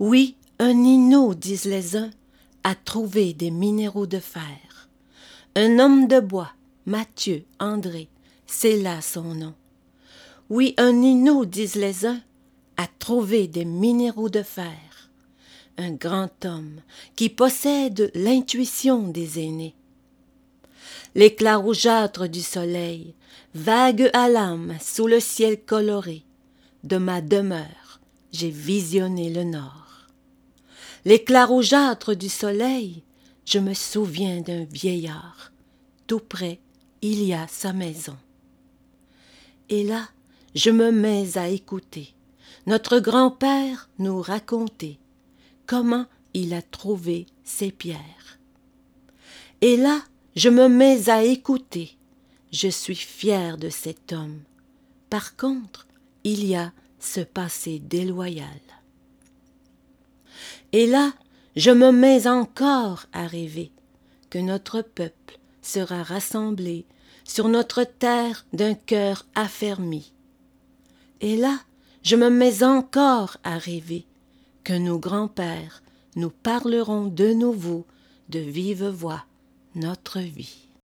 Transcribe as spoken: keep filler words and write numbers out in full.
Oui, un Innu, disent les uns, a trouvé des minéraux de fer. Un homme de bois, Mathieu, André, c'est là son nom. Oui, un Innu, disent les uns, a trouvé des minéraux de fer. Un grand homme qui possède l'intuition des aînés. L'éclat rougeâtre du soleil, vague à l'âme sous le ciel coloré, de ma demeure, j'ai visionné le nord. L'éclat rougeâtre du soleil, je me souviens d'un vieillard. Tout près, il y a sa maison. Et là, je me mets à écouter notre grand-père nous raconter comment il a trouvé ses pierres. Et là, je me mets à écouter. Je suis fière de cet homme. Par contre, il y a ce passé déloyal. Et là, je me mets encore à rêver que notre peuple sera rassemblé sur notre terre d'un cœur affermi. Et là, je me mets encore à rêver que nos grands-pères nous parleront de nouveau de vive voix notre vie.